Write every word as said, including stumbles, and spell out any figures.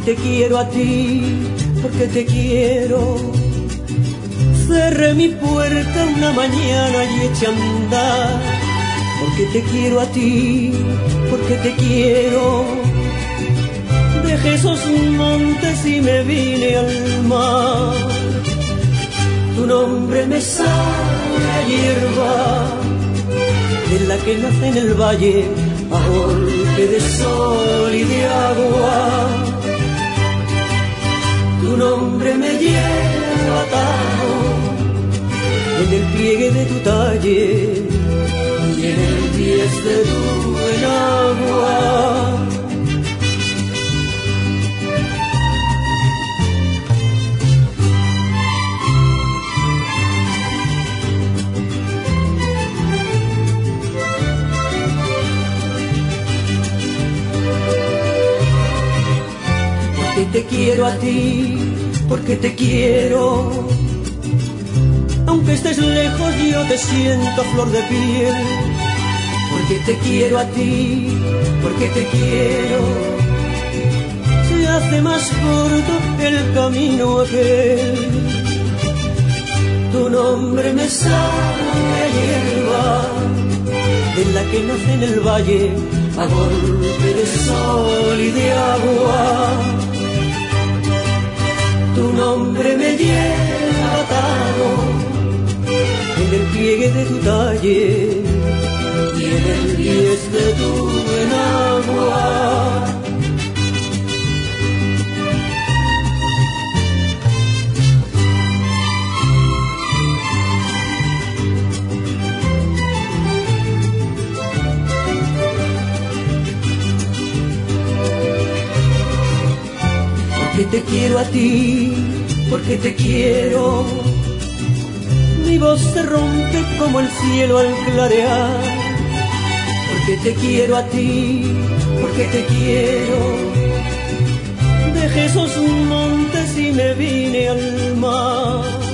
te quiero a ti, porque te quiero. Cerré mi puerta una mañana y eché a andar, porque te quiero a ti, porque te quiero. Dejé esos montes y me vine al mar. Tu nombre me sabe a hierba, de la que nace en el valle, a golpe de sol y de agua. Tu nombre me lleva atado en el pliegue de tu talle y en el diez de tu enagua. Porque te quiero a ti, porque te quiero. Aunque estés lejos yo te siento a flor de piel. Porque te quiero a ti, porque te quiero. Se hace más corto el camino aquel. Tu nombre me sabe a hierba, de la que nace en el valle, a golpe de sol y de agua. Tu nombre me lleva atado en el pliegue de tu talle y en el diez de tu enagua. Porque te quiero a ti, porque te quiero. Mi voz se rompe como el cielo al clarear. Porque te quiero a ti, porque te quiero. Dejé esos montes y me vine al mar.